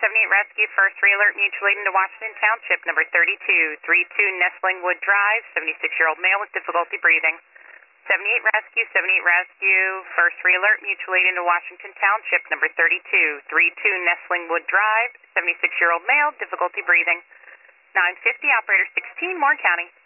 78 Rescue, first re-alert mutual aid into Washington Township, number 3232 Nestlingwood Drive, 76-year-old male with difficulty breathing. 78 Rescue, first re-alert mutual aid into Washington Township, number 3232 Nestlingwood Drive, 76-year-old male, difficulty breathing. 950, operator 16, Moore County.